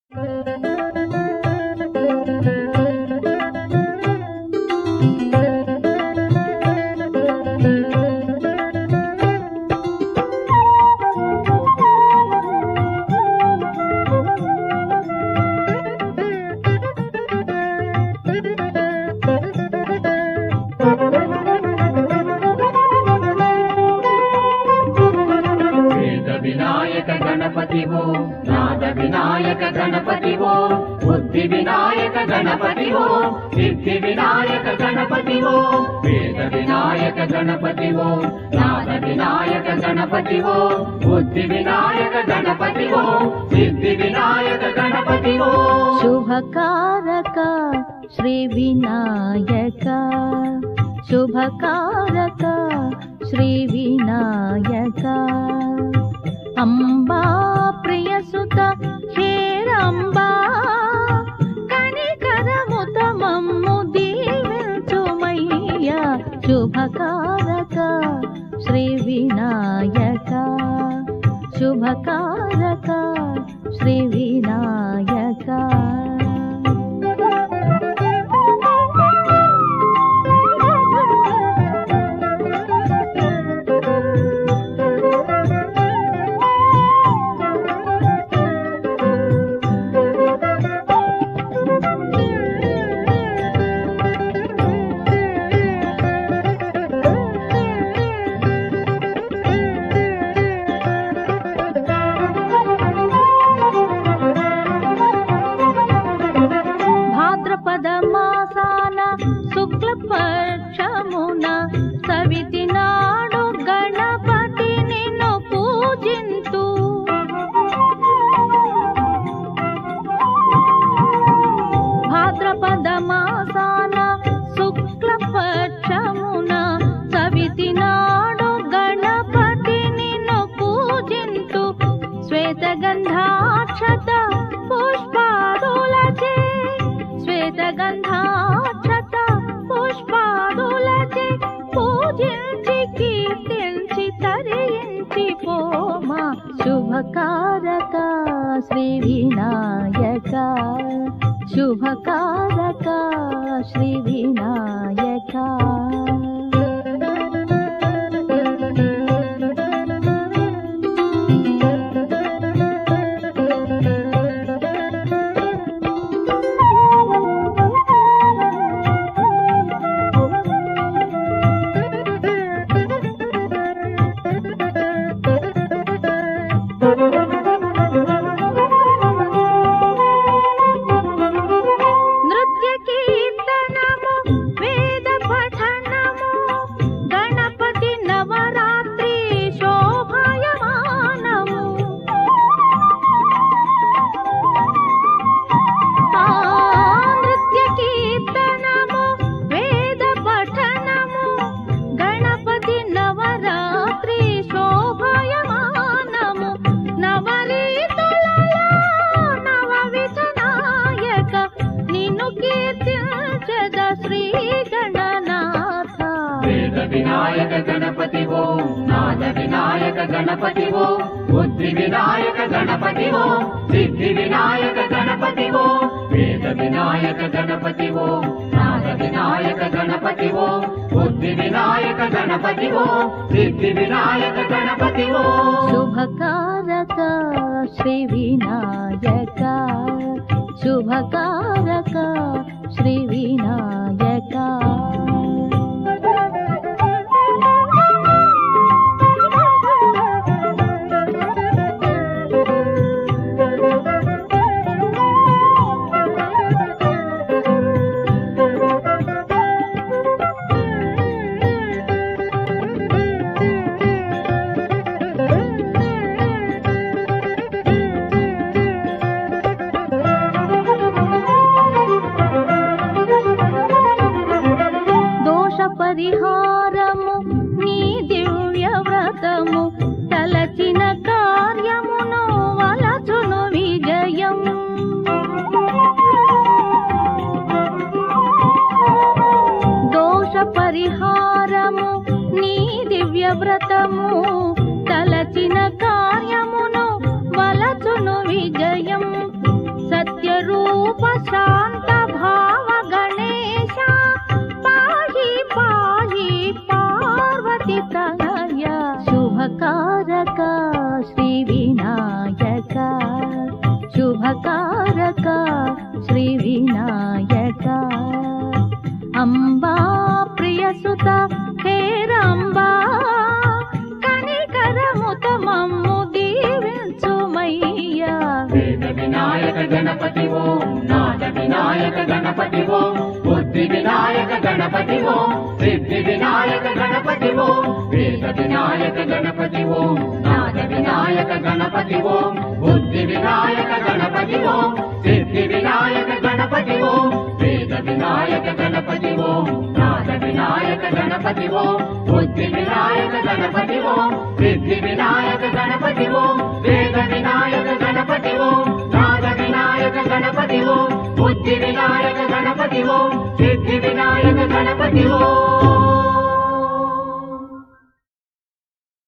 వినాయక గణపతివో నాద వినాయక గణపతివో బుద్ధి వినాయక గణపతివో సిద్ధి వినాయక గణపతివో వేద వినాయక గణపతివో నాద వినాయక గణపతివో బుద్ధి వినాయక గణపతివో సిద్ధి వినాయక గణపతివో శుభకారక శ్రీ వినాయక శుభకారక శ్రీ వినాయక అంబా ప్రియసుత హేరంబా కనికరముత మమ్ము దీవించుమయ్య శుభకారక శ్రీ వినాయక శుభకారక శ్రీ వినాయక పదమాసాన శుక్లపక్షమున సవితి నాడు గణపతి నిన్ను పూజింతు భాద్రపదమాసాన శుక్లపక్షమున సవితి నాడు గణపతి నిన్ను పూజింతు శ్వేతగంధాక్షత పుష్పాదులచే శ్వేతగంధాక్షత పుష్పాదులచే పూజించి కీర్తించి తరించి పోమా శుభకారక శ్రీ వినాయక శుభకారక శ్రీ వినాయక వినాయక గణపతివో నాద వినాయక గణపతివో బుద్ధి వినాయక గణపతివో సిద్ధి వినాయక గణపతివో వేద వినాయక గణపతివో నాద వినాయక గణపతివో బుద్ధి వినాయక గణపతివో సిద్ధి వినాయక గణపతివో శుభకారక శ్రీ వినాయక శుభకారక శ్రీ వినాయక उपशांत भाव गणेश पाहि पाहि पार्वती तनय शुभकारक श्री विनायक शुभकारक श्री विनायक अंबा प्रियसुत हेरंबा कनिकरमुत मम्मु दीविंचुमయ్యా वेद विनायक गणपति ओम नाद विनायक गणपति ओम बुद्धि विनायक गणपति ओम सिद्धि विनायक गणपति ओम वेद विनायक गणपति ओम नाद विनायक गणपति ओम बुद्धि विनायक गणपति ओम सिद्धि विनायक गणपति ओम वेद विनायक गणपति ओम नाद विनायक गणपति ओम बुद्धि विनायक गणपति ओम सिद्धि विनायक गणपति ओम वेद विनायक गणपति ओम नाद विनायक गणपति ओम बुद्धि विनायक गणपति ओम सिद्धि विनायक गणपति ओम।